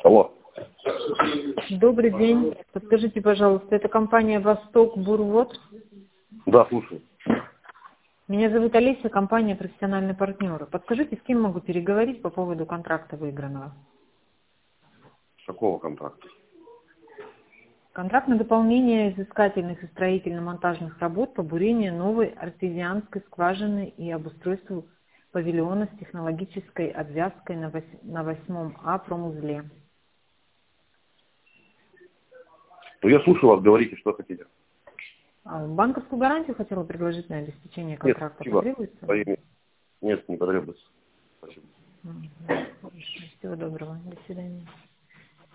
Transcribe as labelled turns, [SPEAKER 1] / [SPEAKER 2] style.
[SPEAKER 1] Алло.
[SPEAKER 2] Добрый день. Подскажите, пожалуйста, это компания «Восток Бурвод»?
[SPEAKER 1] Да, слушаю.
[SPEAKER 2] Меня зовут Олеся, компания «Профессиональные партнеры». Подскажите, с кем могу переговорить по поводу контракта выигранного?
[SPEAKER 1] Какого контракта?
[SPEAKER 2] Контракт на дополнение изыскательных и строительно-монтажных работ по бурению новой артезианской скважины и обустройству павильона с технологической обвязкой на 8А промузле.
[SPEAKER 1] Ну, я слушаю вас, говорите, что хотите.
[SPEAKER 2] Банковскую гарантию хотела предложить на обеспечение
[SPEAKER 1] Нет,
[SPEAKER 2] контракта.
[SPEAKER 1] спасибо.
[SPEAKER 2] Потребуется?
[SPEAKER 1] Нет, не потребуется. Спасибо.
[SPEAKER 2] Хорошо. Всего доброго. До свидания.